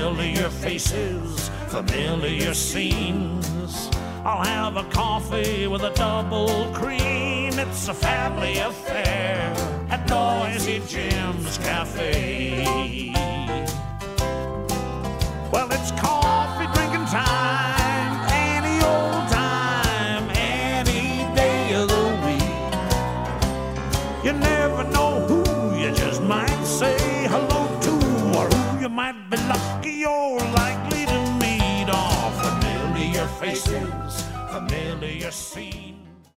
familiar faces, familiar scenes. I'll have a coffee with a double cream. It's a family affair at Noisy Jim's Cafe. Well, it's coffee drinking time, any old time, any day of the week. You never know who you just might say hello to, or who you might be lucky or likely to meet. All familiar faces, familiar scenes.